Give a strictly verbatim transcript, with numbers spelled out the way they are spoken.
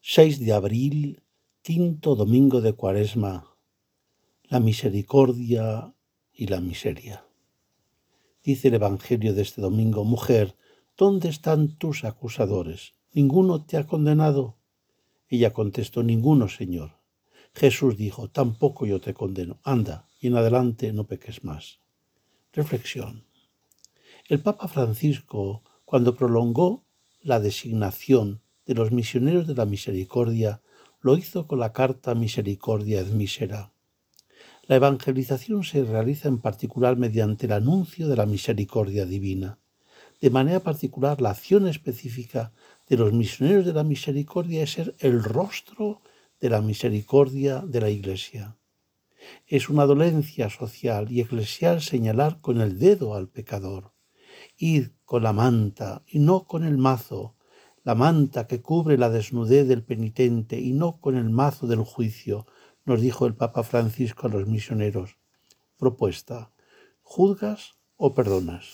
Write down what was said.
seis de abril, quinto domingo de Cuaresma, la misericordia y la miseria. Dice el Evangelio de este domingo: mujer, ¿dónde están tus acusadores? ¿Ninguno te ha condenado? Ella contestó: ninguno, Señor. Jesús dijo: tampoco yo te condeno. Anda, y en adelante no peques más. Reflexión. El Papa Francisco, cuando prolongó la designación de los misioneros de la misericordia, lo hizo con la carta Misericordia et Misera. La evangelización se realiza en particular mediante el anuncio de la misericordia divina. De manera particular, la acción específica de los misioneros de la misericordia es ser el rostro de la misericordia de la Iglesia. Es una dolencia social y eclesial señalar con el dedo al pecador. Id con la manta y no con el mazo, la manta que cubre la desnudez del penitente y no con el mazo del juicio, nos dijo el Papa Francisco a los misioneros. Propuesta: ¿juzgas o perdonas?